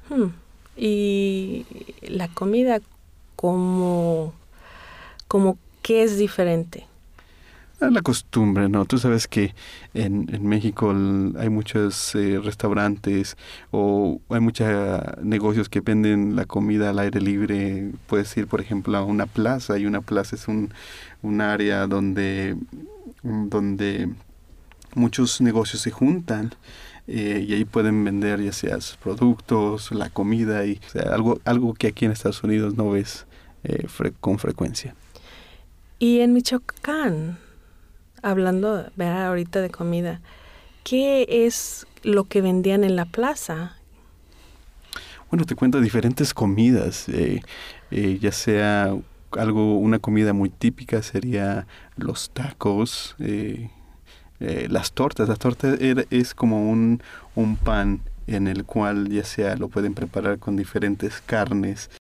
Hmm. Y la comida como, como que es diferente. La costumbre, ¿no? Tú sabes que en México hay muchos restaurantes o hay muchos negocios que venden la comida al aire libre. Puedes ir, por ejemplo, a una plaza y una plaza es un área donde muchos negocios se juntan y ahí pueden vender ya sea sus productos, la comida y o sea, algo que aquí en Estados Unidos no ves con frecuencia. Y en Michoacán, hablando, ¿verdad? Ahorita de comida, ¿qué es lo que vendían en la plaza? Bueno, te cuento diferentes comidas, ya sea una comida muy típica sería los tacos, las tortas. La torta es como un pan en el cual ya sea lo pueden preparar con diferentes carnes